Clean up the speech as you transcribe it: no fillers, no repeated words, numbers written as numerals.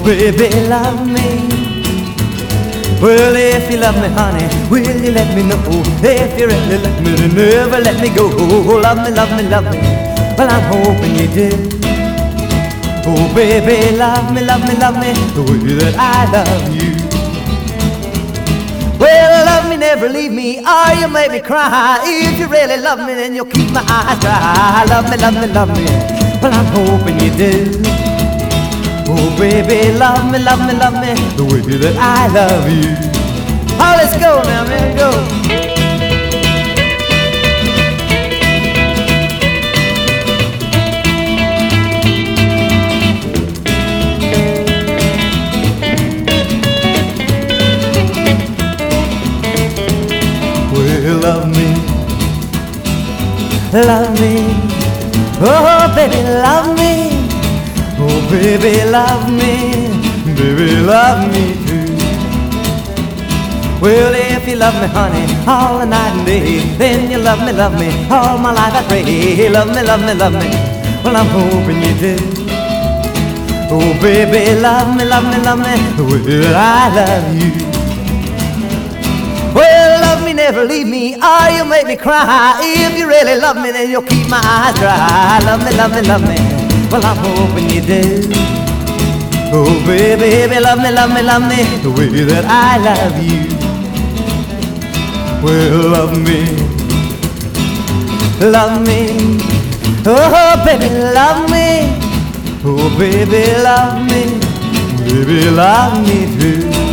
baby, love me. Well, if you love me, honey, will you let me know? If you really love me, then never let me go. Love me, love me, love me. Well, I'm hoping you do. Oh, baby, love me, love me, love me the way that I love you. Well, love me, never leave me, or you make me cry. If you really love me, then you'll keep my eyes dry. Love me, love me, love me. Well, I'm hoping you do. Oh, baby, love me, love me, love me the way that I love you. Oh, let's go now, man, go. Well, love me, oh, baby, love me. Oh, baby, love me too. Well, if you love me, honey, all the night and day, then you love me, all my life I pray. Love me, love me, love me, well, I'm hoping you do. Oh, baby, love me, the way that I love you. Well, love me, never leave me, or you'll make me cry. If you really love me, then you'll keep my eyes dry. Love me, love me, love me, well, I'm hoping you do. Oh, baby, love me, the way that I love you. Well, love me, oh, baby, love me. Oh, baby, love me too.